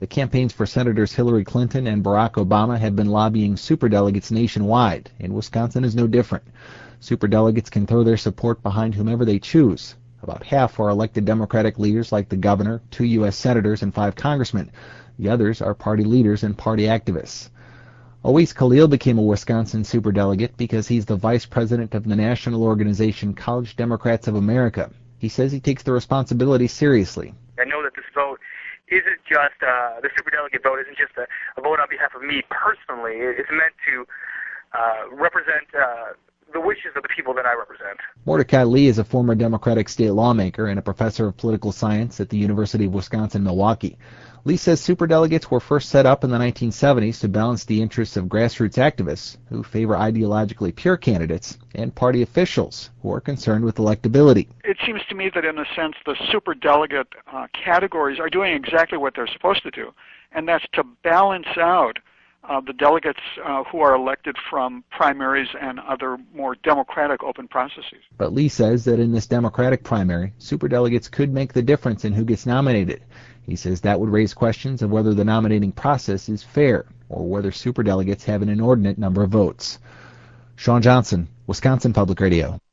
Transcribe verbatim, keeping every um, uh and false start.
The campaigns for Senators Hillary Clinton and Barack Obama have been lobbying superdelegates nationwide, and Wisconsin is no different. Superdelegates can throw their support behind whomever they choose. About half are elected Democratic leaders like the governor, two U S senators, and five congressmen. The others are party leaders and party activists. Owais Khalil became a Wisconsin superdelegate because he's the vice president of the national organization College Democrats of America. He says he takes the responsibility seriously. I know that this vote isn't just, uh, the superdelegate vote isn't just a, a vote on behalf of me personally. It's meant to uh, represent uh, the wishes of the people that I represent. Mordecai Lee is a former Democratic state lawmaker and a professor of political science at the University of Wisconsin-Milwaukee. Lee says superdelegates were first set up in the nineteen seventies to balance the interests of grassroots activists who favor ideologically pure candidates and party officials who are concerned with electability. It seems to me that in a sense the superdelegate uh, categories are doing exactly what they're supposed to do, and that's to balance out Uh, the delegates uh, who are elected from primaries and other more democratic open processes. But Lee says that in this Democratic primary, superdelegates could make the difference in who gets nominated. He says that would raise questions of whether the nominating process is fair or whether superdelegates have an inordinate number of votes. Sean Johnson, Wisconsin Public Radio.